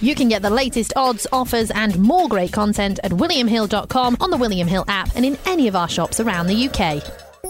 You can get the latest odds, offers and more great content at williamhill.com, on the William Hill app and in any of our shops around the UK.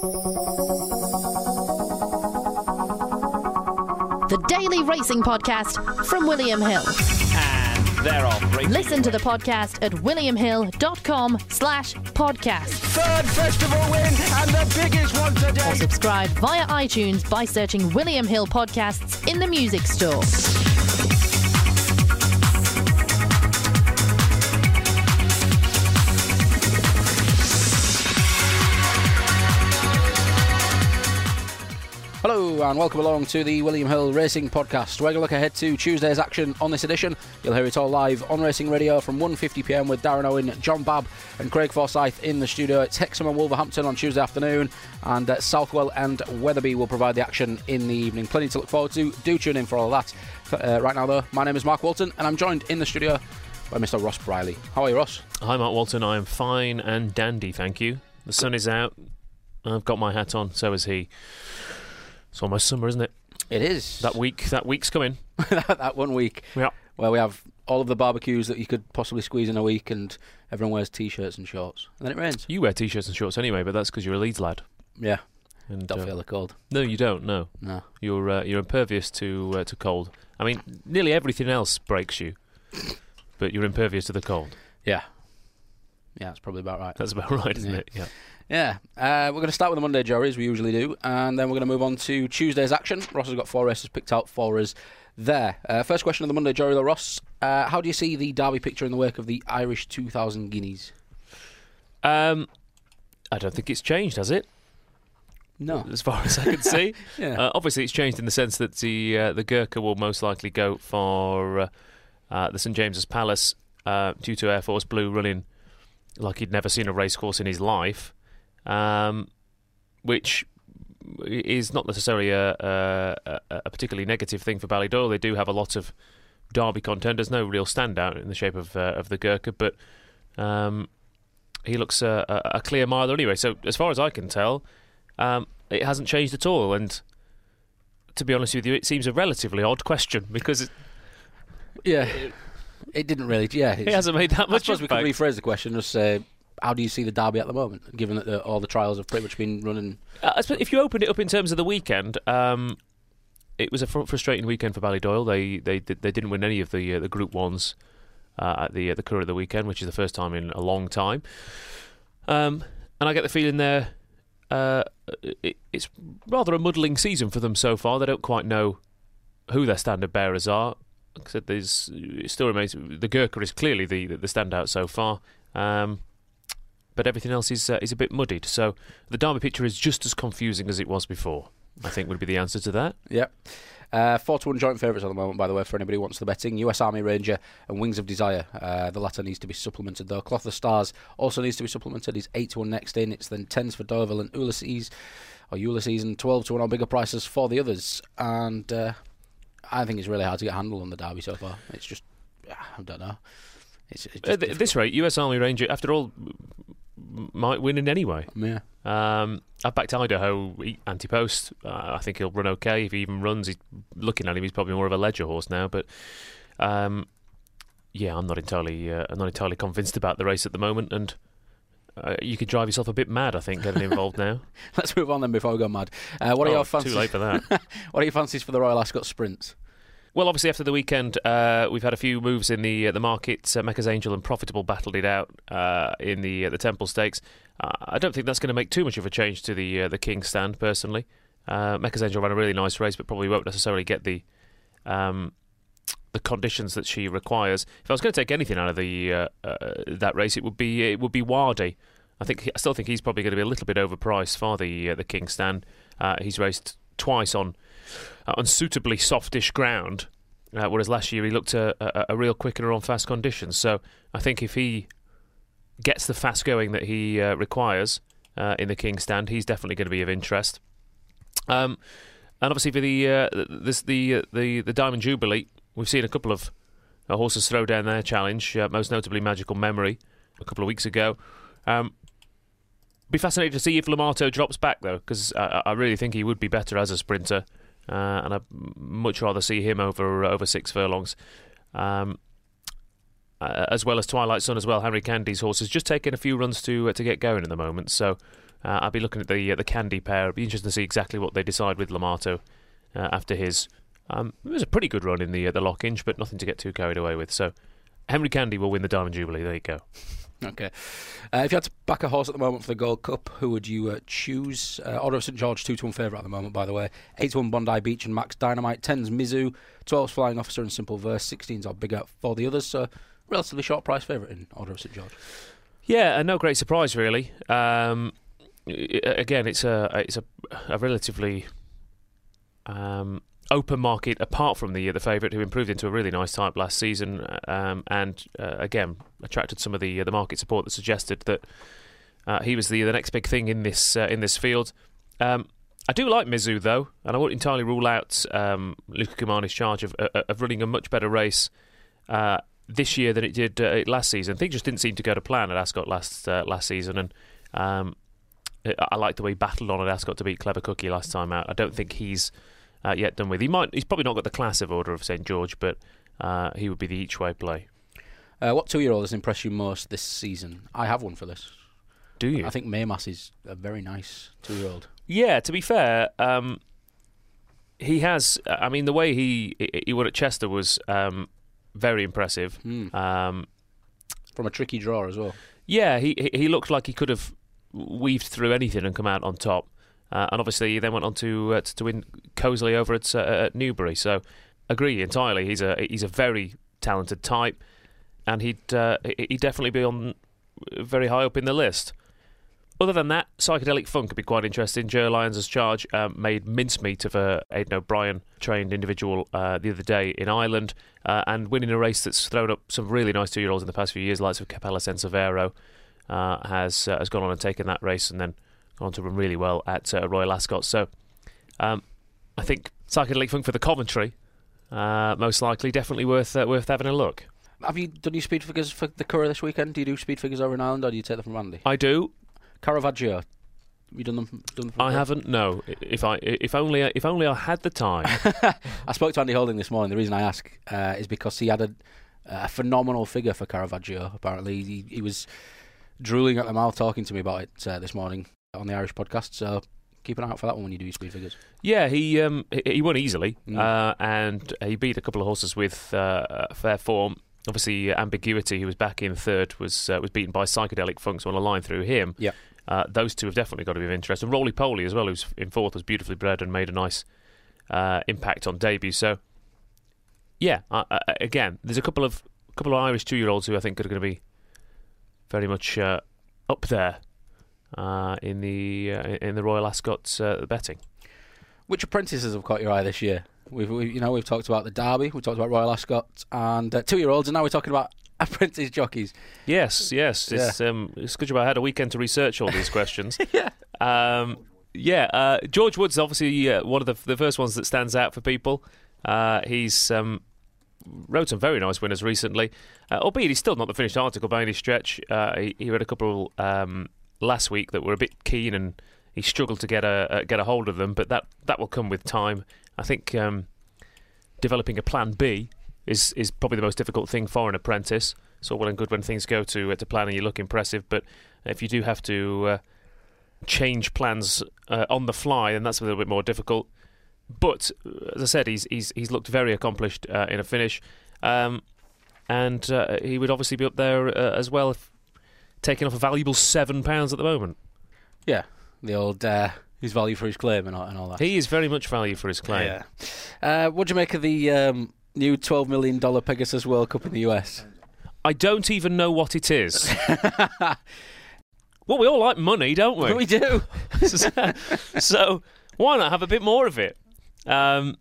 The Daily Racing Podcast from William Hill. And they're off. Listen to the podcast at williamhill.com/podcast. Third festival win and the biggest one today. Or subscribe via iTunes by searching William Hill Podcasts in the music store. Hello and welcome along to the William Hill Racing Podcast. We're going to look ahead to Tuesday's action on this edition. You'll hear it all live on Racing Radio from 1:50pm with Darren Owen, John Babb and Craig Forsyth in the studio. It's Hexham and Wolverhampton on Tuesday afternoon, and Southwell and Wetherby will provide the action in the evening. Plenty to look forward to. Do tune in for all of that. Right now though, my name is Mark Walton and I'm joined in the studio by Mr. Ross Briley. How are you, Ross? Hi Mark Walton, I am fine and dandy, thank you. The sun is out, I've got my hat on, so is he. It's almost summer, isn't it? It is. That week's coming. That 1 week. Yeah. Where we have all of the barbecues that you could possibly squeeze in a week, and everyone wears t-shirts and shorts. And then it rains. You wear t-shirts and shorts anyway, but that's because you're a Leeds lad. Yeah. And Don't feel the cold. No, you don't. No. You're impervious to cold. I mean, nearly everything else breaks you, but you're impervious to the cold. Yeah. Yeah, that's probably about right. That's about right, isn't it? Yeah. Yeah, we're going to start with the Monday jury, as we usually do, and then we're going to move on to Tuesday's action. Ross has got 4 races picked out for us there. First question of the Monday jury, though, Ross. How do you see the Derby picture in the wake of the Irish 2000 Guineas? I don't think it's changed, has it? No. As far as I can see. Yeah. Obviously, it's changed in the sense that the Gurkha will most likely go for the St James's Palace due to Air Force Blue running like he'd never seen a racecourse in his life. Which is not necessarily a particularly negative thing for Ballydoyle. They do have a lot of Derby contenders, no real standout in the shape of the Gurkha, but he looks a clear miler anyway. So as far as I can tell, it hasn't changed at all. And to be honest with you, it seems a relatively odd question because it didn't really. Yeah, it hasn't made that much. I suppose we could rephrase the question and just say, how do you see the Derby at the moment, given that all the trials have pretty much been running? If you opened it up in terms of the weekend, it was a frustrating weekend for Ballydoyle. They didn't win any of the Group 1s at the Curragh of the weekend, which is the first time in a long time. And I get the feeling it's rather a muddling season for them so far. They don't quite know who their standard bearers are. Like I said, it still remains the Gurkha is clearly the standout so far. But everything else is a bit muddied. So the Derby picture is just as confusing as it was before, I think would be the answer to that. Yep. 4-1 joint favourites at the moment, by the way, for anybody who wants the betting. US Army Ranger and Wings of Desire. The latter needs to be supplemented, though. Cloth of Stars also needs to be supplemented. He's 8-1 next in. It's then 10s for Deauville and Ulysses, and 12-1 on bigger prices for the others. And I think it's really hard to get a handle on the Derby so far. It's just, I don't know. It's at this rate, US Army Ranger, after all, might win in any way. Yeah. I've backed Idaho anti-post. I think he'll run okay. If he even runs, looking at him, he's probably more of a ledger horse now. But I'm not entirely convinced about the race at the moment, and you could drive yourself a bit mad, I think, getting involved now. Let's move on then before we go mad. What are your fancies? Too late for that. What are your fancies for the Royal Ascot Sprints? Well, obviously after the weekend, we've had a few moves in the market. Mecca's Angel and Profitable battled it out in the Temple Stakes. I don't think that's going to make too much of a change to the King's Stand, personally. Mecca's Angel ran a really nice race, but probably won't necessarily get the conditions that she requires. If I was going to take anything out of that race, it would be Wadi. I still think he's probably going to be a little bit overpriced for the King's Stand. He's raced twice on unsuitably softish ground, whereas last year he looked a real quickener on fast conditions. So I think if he gets the fast going that he requires in the King's Stand, he's definitely going to be of interest. And obviously for the Diamond Jubilee, we've seen a couple of horses throw down their challenge, most notably Magical Memory a couple of weeks ago. Be fascinated to see if Lamato drops back, though, because I really think he would be better as a sprinter, and I'd much rather see him over 6 furlongs. as well as Twilight Sun as well. Henry Candy's horse is just taking a few runs to get going at the moment. So I'll be looking at the Candy pair. It'll be interesting to see exactly what they decide with Lamato after his. It was a pretty good run in the Lockinge, but nothing to get too carried away with. So Henry Candy will win the Diamond Jubilee. There you go. Okay. If you had to back a horse at the moment for the Gold Cup, who would you choose? Order of St George, 2-1 favourite at the moment, by the way. 8-1 Bondi Beach and Max Dynamite. 10's Mizu, 12's Flying Officer and Simple Verse. 16's are bigger for the others. So relatively short price favourite in Order of St George. Yeah, no great surprise really. Again, it's a relatively open market apart from the favourite, who improved into a really nice type last season, and again attracted some of the market support that suggested that he was the next big thing in this field. I do like Mizu though, and I won't entirely rule out Luca Cumani's charge of running a much better race this year than it did last season. Things just didn't seem to go to plan at Ascot last season, and I like the way he battled on at Ascot to beat Clever Cookie last time out. I don't think he's yet done with. He's probably not got the class of Order of St George, but he would be the each-way play. What 2-year-old has impressed you most this season? I have one for this. Do you? I think Maymas is a very nice 2-year-old. Yeah, to be fair, he has. I mean, the way he won at Chester was very impressive. From a tricky draw as well. Yeah, he looked like he could have weaved through anything and come out on top. And obviously, he then went on to win cosily over at Newbury. So, agree entirely. He's a very talented type, and he'd definitely be on very high up in the list. Other than that, Psychedelic Funk could be quite interesting. Joe Lyons' charge made mincemeat of a Aidan O'Brien trained individual the other day in Ireland, and winning a race that's thrown up some really nice 2-year-olds in the past few years, likes of Capella Sensavero, has gone on and taken that race and then gone on to run really well at Royal Ascot. So I think Psychedelic Funk for the Coventry, most likely, definitely worth having a look. Have you done your speed figures for the Curragh this weekend? Do you do speed figures over in Ireland, or do you take them from Andy? I do. Caravaggio, have you done them? I haven't. No. If only I had the time. I spoke to Andy Holding this morning. The reason I ask is because he had a phenomenal figure for Caravaggio. Apparently, he was drooling at the mouth talking to me about it this morning on the Irish podcast. So keep an eye out for that one when you do your speed figures. Yeah, he won easily, and he beat a couple of horses with fair form. Obviously, Ambiguity, who was back in third, was beaten by Psychedelic Funk, so on a line through him. Yeah. Those two have definitely got to be of interest. And Roly Poly as well, who's in fourth, was beautifully bred and made a nice impact on debut. So, yeah, again, there's a couple of Irish 2-year-olds who I think are going to be very much up there in the Royal Ascot betting. Which apprentices have caught your eye this year? We've talked about the Derby, we talked about Royal Ascot and 2-year-olds, and now we're talking about apprentice jockeys. Yes. It's good job I had a weekend to research all these questions. George Wood's obviously one of the first ones that stands out for people. He's rode some very nice winners recently, albeit he's still not the finished article by any stretch. He read a couple last week that were a bit keen, and he struggled to get a hold of them, but that will come with time. I think developing a plan B is probably the most difficult thing for an apprentice. It's all well and good when things go to plan and you look impressive, but if you do have to change plans on the fly, then that's a little bit more difficult. But as I said, he's looked very accomplished in a finish, and he would obviously be up there as well, taking off a valuable £7 at the moment. Yeah, the old his value for his claim and all that. He is very much value for his claim. Yeah. What do you make of the new $12 million Pegasus World Cup in the US? I don't even know what it is. Well, we all like money, don't we? We do. So why not have a bit more of it? $12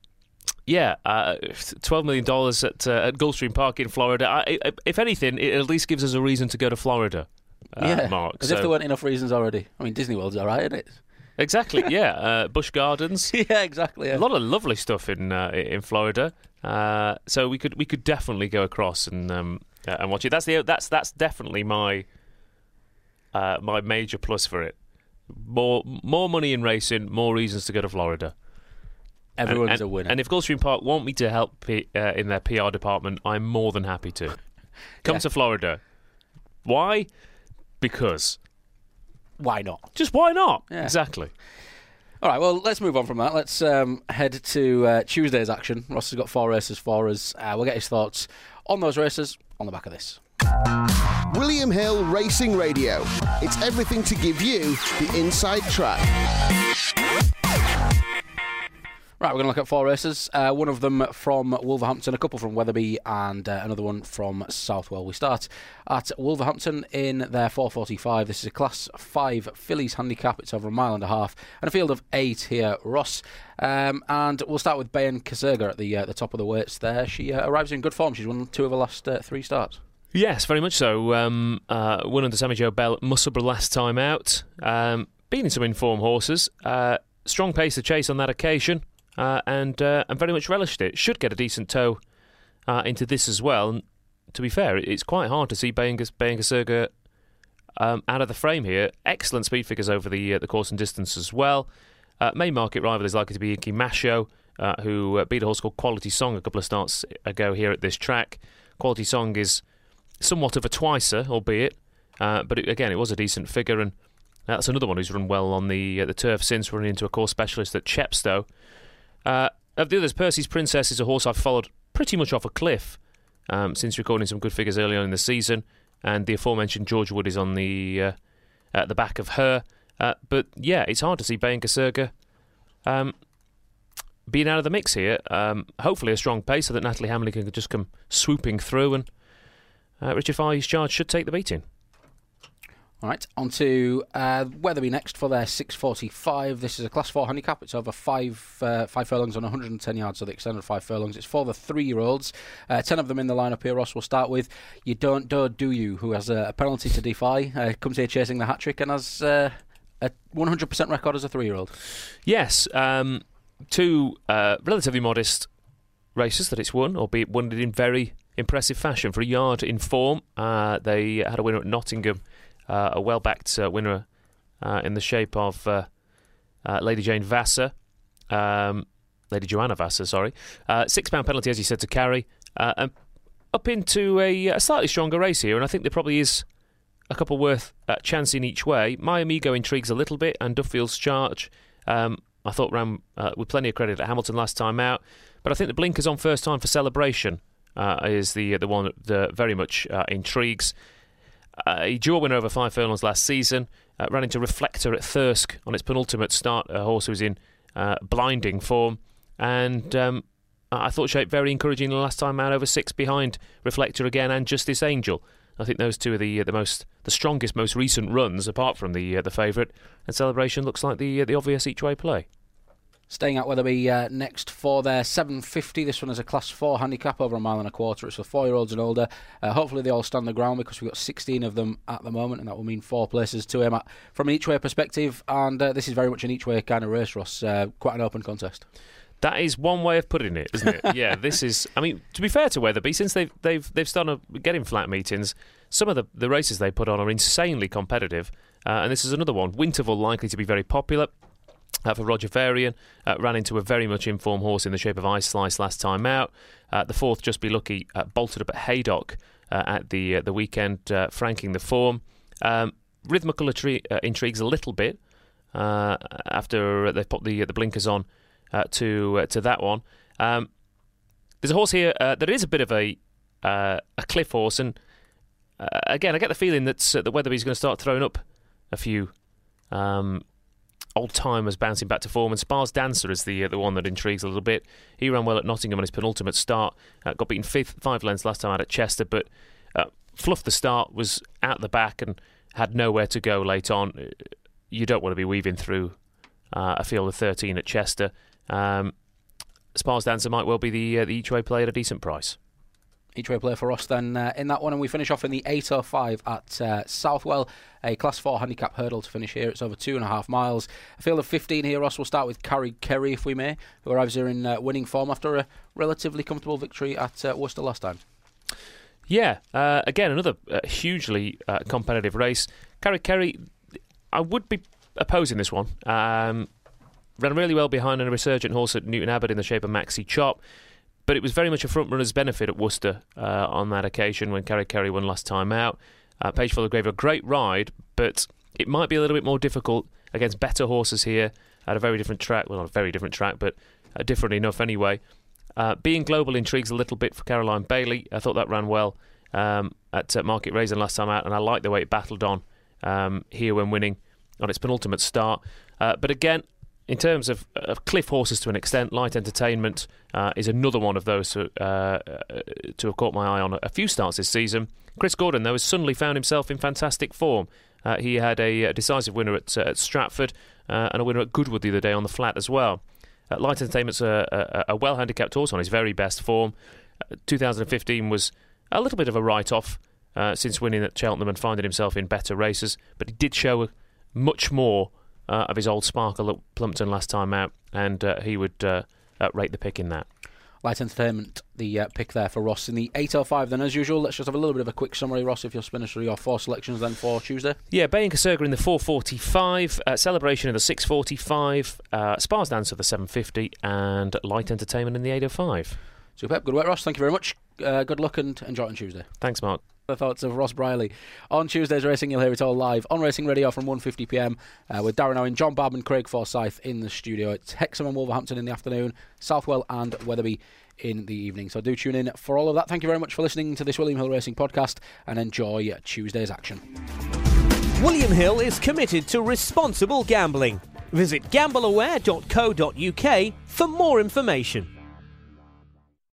million at Gulfstream Park in Florida. If anything, it at least gives us a reason to go to Florida. Mark. As if there weren't enough reasons already. I mean, Disney World's all right, isn't it? Exactly, yeah. Busch Gardens. Yeah, exactly. Yeah. A lot of lovely stuff in Florida. So we could definitely go across and watch it. That's definitely my major plus for it. More money in racing, more reasons to go to Florida. Everyone's a winner. And if Gulfstream Park want me to help in their PR department, I'm more than happy to. Come to Florida. Why? Because. Why not? Just why not? Yeah. Exactly. All right, well, let's move on from that. Let's head to Tuesday's action. Ross has got 4 races for us. We'll get his thoughts on those races on the back of this. William Hill Racing Radio. It's everything to give you the inside track. Right, we're going to look at 4 races. One of them from Wolverhampton, a couple from Wetherby, and another one from Southwell. We start at Wolverhampton in their 4:45. This is a Class 5 fillies handicap. It's over 1.5 miles and a field of 8 here, Ross. And we'll start with Bayan Kaserga at the top of the weights there. She arrives in good form. She's won 2 of her last 3 starts. Yes, very much so. Won under Sammy Joe Bell at Musselburgh last time out. Beating some informed horses. Strong pace to chase on that occasion. And very much relished it. Should get a decent toe into this as well. And to be fair, it's quite hard to see Bayan Kaserga out of the frame here. Excellent speed figures over the course and distance as well. Main market rival is likely to be Inky Masho, who beat a horse called Quality Song a couple of starts ago here at this track. Quality Song is somewhat of a twicer, albeit, but it was a decent figure, and that's another one who's run well on the turf since, running into a course specialist at Chepstow. Of the others, Percy's Princess is a horse I've followed pretty much off a cliff since recording some good figures early on in the season, and the aforementioned George Wood is on the at the back of her. But yeah, it's hard to see Bayan Kaserga being out of the mix here. Hopefully a strong pace so that Natalie Hamley can just come swooping through, and Richard Fahey's charge should take the beating. All right, on to Wetherby next for their 6:45. This is a Class 4 handicap. It's over 5 furlongs on 110 yards, so the extended 5 furlongs. It's for the 3-year-olds. 10 of them in the lineup here, Ross. We'll start with You Don't Do You, who has a penalty to defy. Comes here chasing the hat-trick and has a 100% record as a 3-year-old. Yes, 2 relatively modest races that it's won, albeit won it in very impressive fashion. For a yard in form, they had a winner at Nottingham. A well-backed winner in the shape of Lady Jane Vassar. Lady Joanna Vassar, sorry. £6 penalty, as you said, to carry. And up into a slightly stronger race here, and I think there probably is a couple worth chancing each way. My Amigo intrigues a little bit, and Duffield's Charge, I thought ran with plenty of credit at Hamilton last time out. But I think the blinkers on first time for Celebration is the one that very much intrigues. He drew a winner over 5 furlongs last season, ran into Reflector at Thirsk on its penultimate start, a horse who was in blinding form, and I thought shaped very encouraging the last time out, over 6 behind Reflector again and Justice Angel. I think those two are the strongest, most recent runs, apart from the favourite, and Celebration looks like the obvious each way play. Staying at Wetherby next for their 7:50. This one is a Class 4 handicap over 1.25 miles. It's for 4-year-olds and older. Hopefully they all stand the ground, because we've got 16 of them at the moment, and that will mean 4 places to aim at from an each-way perspective. And this is very much an each-way kind of race, Ross. Quite an open contest. That is one way of putting it, isn't it? Yeah, this is. I mean, to be fair to Wetherby, since they've started getting flat meetings, some of the races they put on are insanely competitive, and this is another one. Winterval likely to be very popular. For Roger Varian, ran into a very much informed horse in the shape of Ice Slice last time out. The 4th, Just Be Lucky, bolted up at Haydock at the weekend, franking the form. Rhythmical intrigues a little bit after they've put the blinkers on to that one. There's a horse here that is a bit of a cliff horse, and again, I get the feeling that Wetherby's going to start throwing up a few old-timers bouncing back to form, and Spar's Dancer is the one that intrigues a little bit. He ran well at Nottingham on his penultimate start, got beaten 5 lengths last time out at Chester, but fluffed the start, was out the back and had nowhere to go late on. You don't want to be weaving through a field of 13 at Chester. Spar's Dancer might well be the each-way play at a decent price. Each-way play for us then in that one, and we finish off in the 8:05 at Southwell, a Class 4 handicap hurdle to finish here. It's over 2.5 miles. A field of 15 here, Ross. We'll start with Carrie Kerry, if we may, who arrives here in winning form after a relatively comfortable victory at Worcester last time. Yeah, again, another hugely competitive race. Carrie Kerry, I would be opposing this one. Ran really well behind a resurgent horse at Newton Abbot in the shape of Maxi Chop. But it was very much a front-runner's benefit at Worcester on that occasion when Carry won last time out. Pageful gave a great ride, but it might be a little bit more difficult against better horses here at a very different track. Well, not a very different track, but different enough anyway. Being Global intrigues a little bit for Caroline Bailey. I thought that ran well at Market Raisin last time out, and I like the way it battled on here when winning on its penultimate start. But again, in terms of cliff horses to an extent, Light Entertainment is another one of those to have caught my eye on a few starts this season. Chris Gordon, though, has suddenly found himself in fantastic form. He had a decisive winner at Stratford and a winner at Goodwood the other day on the flat as well. Light Entertainment's a well-handicapped horse on his very best form. 2015 was a little bit of a write-off since winning at Cheltenham and finding himself in better races, but he did show much more of his old sparkle at Plumpton last time out, and he would rate the pick in that. Light Entertainment, the pick there for Ross in the 8.05 then, as usual. Let's just have a little bit of a quick summary, Ross, if you'll spin us through your 4 selections then for Tuesday. Yeah, Bay and Casurga in the 4.45, Celebration in the 6.45, Spar's Dance at the 7.50, and Light Entertainment in the 8.05. Superb. Good work, Ross. Thank you very much. Good luck and enjoy on Tuesday. Thanks, Mark. The thoughts of Ross Briley on Tuesday's racing. You'll hear it all live on Racing Radio from 1:50pm with Darren Owen, John Babb and Craig Forsyth in the studio. It's Hexham and Wolverhampton in the afternoon, Southwell and Wetherby in the evening. So do tune in for all of that. Thank you very much for listening to this William Hill Racing podcast and enjoy Tuesday's action. William Hill is committed to responsible gambling. Visit gambleaware.co.uk for more information.